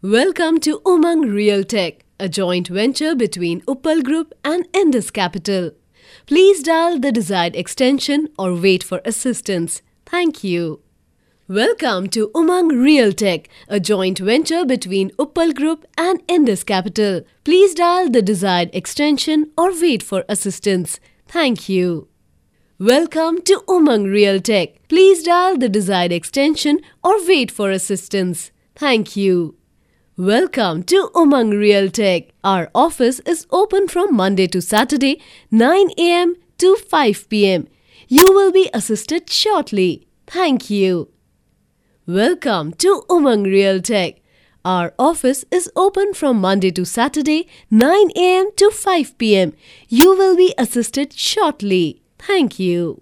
Welcome to Umang Real Tech, a joint venture between Uppal Group and Indus Capital. Please dial the desired extension or wait for assistance. Thank you. Welcome to Umang Real Tech, a joint venture between Uppal Group and Indus Capital. Please dial the desired extension or wait for assistance. Thank you. Welcome to Umang Real Tech. Please dial the desired extension or wait for assistance. Thank you. Welcome to Umang Real Tech. Our office is open from Monday to Saturday, 9 a.m. to 5 p.m. You will be assisted shortly. Thank you. Welcome to Umang Real Tech. Our office is open from Monday to Saturday, 9 a.m. to 5 p.m. You will be assisted shortly. Thank you.